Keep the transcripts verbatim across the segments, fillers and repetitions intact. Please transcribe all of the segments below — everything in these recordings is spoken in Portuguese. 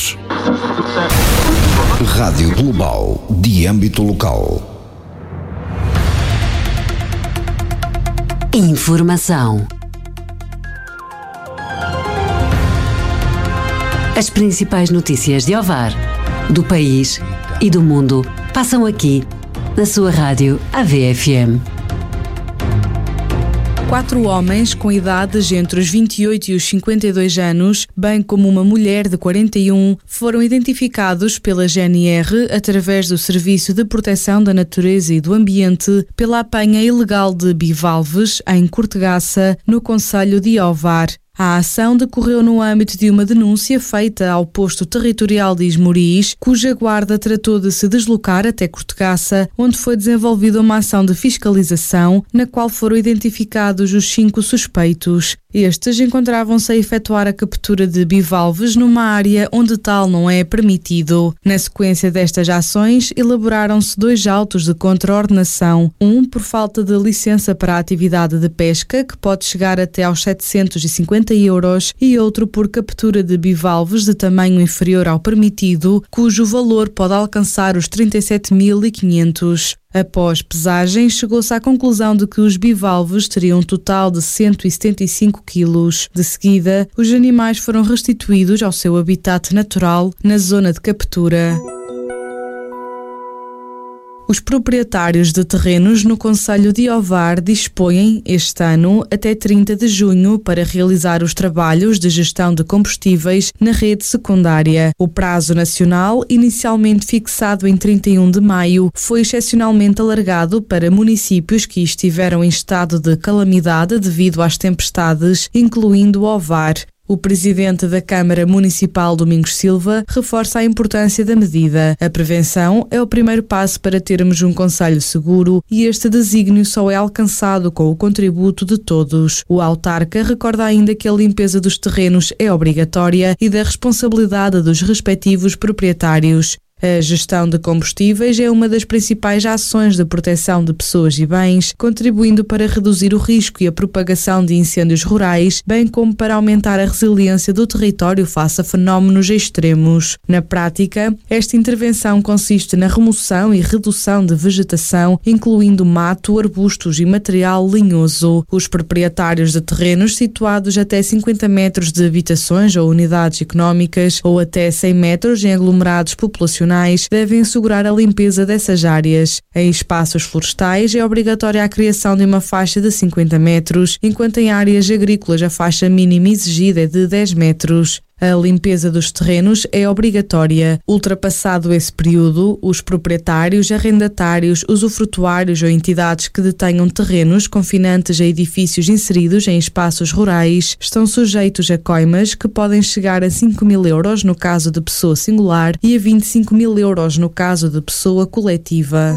Açores. Rádio Global de âmbito local. Informação. As principais notícias de Ovar, do país e do mundo passam aqui, na sua rádio A V F M. Quatro homens com idades entre os vinte e oito e os cinquenta e dois anos, bem como uma mulher de quarenta e um, foram identificados pela G N R através do Serviço de Proteção da Natureza e do Ambiente pela apanha ilegal de bivalves em Cortegaça, no concelho de Ovar. A ação decorreu no âmbito de uma denúncia feita ao posto territorial de Esmoriz, cuja guarda tratou de se deslocar até Cortegaça, onde foi desenvolvida uma ação de fiscalização, na qual foram identificados os cinco suspeitos. Estes encontravam-se a efetuar a captura de bivalves numa área onde tal não é permitido. Na sequência destas ações, elaboraram-se dois autos de contraordenação, um por falta de licença para a atividade de pesca, que pode chegar até aos setecentos e cinquenta euros, e outro por captura de bivalves de tamanho inferior ao permitido, cujo valor pode alcançar os trinta e sete mil e quinhentos. Após pesagem, chegou-se à conclusão de que os bivalves teriam um total de cento e setenta e cinco quilos. De seguida, os animais foram restituídos ao seu habitat natural na zona de captura. Os proprietários de terrenos no concelho de Ovar dispõem, este ano, até trinta de junho para realizar os trabalhos de gestão de combustíveis na rede secundária. O prazo nacional, inicialmente fixado em trinta e um de maio, foi excepcionalmente alargado para municípios que estiveram em estado de calamidade devido às tempestades, incluindo Ovar. O presidente da Câmara Municipal, Domingos Silva, reforça a importância da medida. A prevenção é o primeiro passo para termos um concelho seguro e este desígnio só é alcançado com o contributo de todos. O autarca recorda ainda que a limpeza dos terrenos é obrigatória e da responsabilidade dos respectivos proprietários. A gestão de combustíveis é uma das principais ações de proteção de pessoas e bens, contribuindo para reduzir o risco e a propagação de incêndios rurais, bem como para aumentar a resiliência do território face a fenómenos extremos. Na prática, esta intervenção consiste na remoção e redução de vegetação, incluindo mato, arbustos e material linhoso. Os proprietários de terrenos situados até cinquenta metros de habitações ou unidades económicas ou até cem metros em aglomerados populacionais devem assegurar a limpeza dessas áreas. Em espaços florestais é obrigatória a criação de uma faixa de cinquenta metros, enquanto em áreas agrícolas a faixa mínima exigida é de dez metros. A limpeza dos terrenos é obrigatória. Ultrapassado esse período, os proprietários, arrendatários, usufrutuários ou entidades que detenham terrenos confinantes a edifícios inseridos em espaços rurais estão sujeitos a coimas que podem chegar a cinco mil euros no caso de pessoa singular e a vinte e cinco mil euros no caso de pessoa coletiva.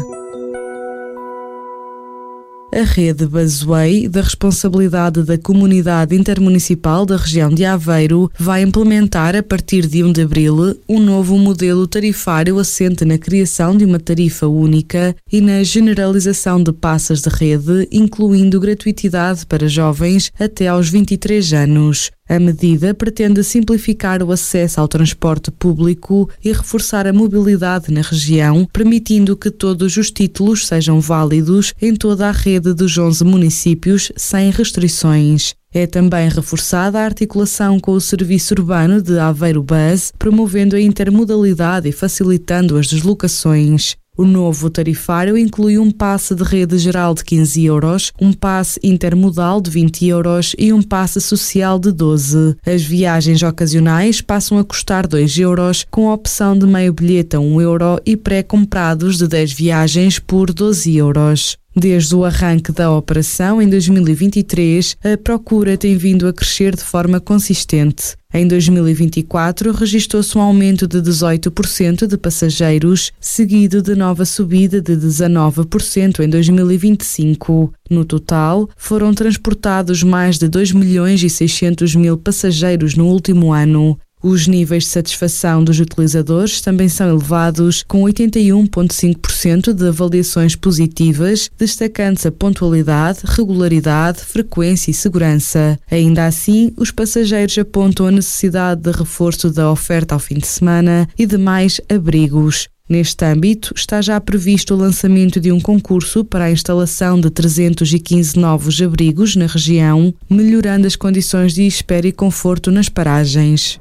A rede Busway, da responsabilidade da Comunidade Intermunicipal da região de Aveiro, vai implementar, a partir de primeiro de abril, um novo modelo tarifário assente na criação de uma tarifa única e na generalização de passas de rede, incluindo gratuitidade para jovens até aos vinte e três anos. A medida pretende simplificar o acesso ao transporte público e reforçar a mobilidade na região, permitindo que todos os títulos sejam válidos em toda a rede dos onze municípios, sem restrições. É também reforçada a articulação com o Serviço Urbano de Aveiro Bus, promovendo a intermodalidade e facilitando as deslocações. O novo tarifário inclui um passe de rede geral de quinze euros, um passe intermodal de vinte euros e um passe social de doze. As viagens ocasionais passam a custar dois euros, com a opção de meio bilhete a um euro e pré-comprados de dez viagens por doze euros. Desde o arranque da operação em dois mil e vinte e três, a procura tem vindo a crescer de forma consistente. Em dois mil e vinte e quatro, registou-se um aumento de dezoito por cento de passageiros, seguido de nova subida de dezanove por cento em dois mil e vinte e cinco. No total, foram transportados mais de dois milhões e seiscentos mil passageiros no último ano. Os níveis de satisfação dos utilizadores também são elevados, com oitenta e um vírgula cinco por cento de avaliações positivas, destacando-se a pontualidade, regularidade, frequência e segurança. Ainda assim, os passageiros apontam a necessidade de reforço da oferta ao fim de semana e de mais abrigos. Neste âmbito, está já previsto o lançamento de um concurso para a instalação de trezentos e quinze novos abrigos na região, melhorando as condições de espera e conforto nas paragens.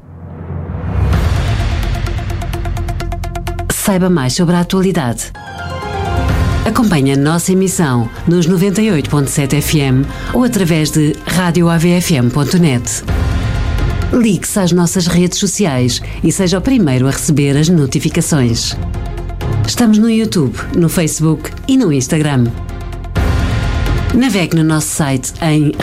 Saiba mais sobre a atualidade. Acompanhe a nossa emissão nos noventa e oito ponto sete F M ou através de rádio A V F M ponto net. Ligue-se às nossas redes sociais e seja o primeiro a receber as notificações. Estamos no YouTube, no Facebook e no Instagram. Navegue no nosso site em